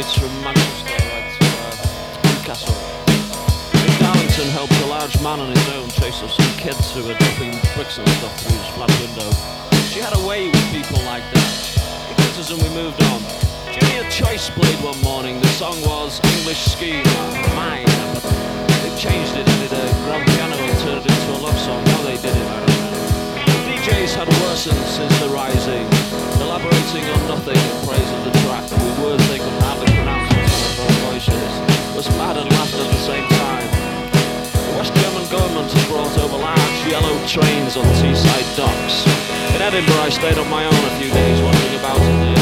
estates from Manchester right to Newcastle. Nick Darlington helped a large man on his own chase off some kids who were dropping bricks and stuff through his flat window. She had a way with people like that. He kissed us and we moved on. Junior Choice played one morning. The song was English Scheme, mine. But they changed it, did a grand piano and turned it into a love song. How they did it, I don't know. DJs had worsened since the rising, elaborating on nothing in praise of the track, with words they could hardly pronounce in their voices, was mad and laughed at the same time. The West German government had brought over large yellow trains on Teesside docks. In Edinburgh I stayed on my own a few days, wandering about in the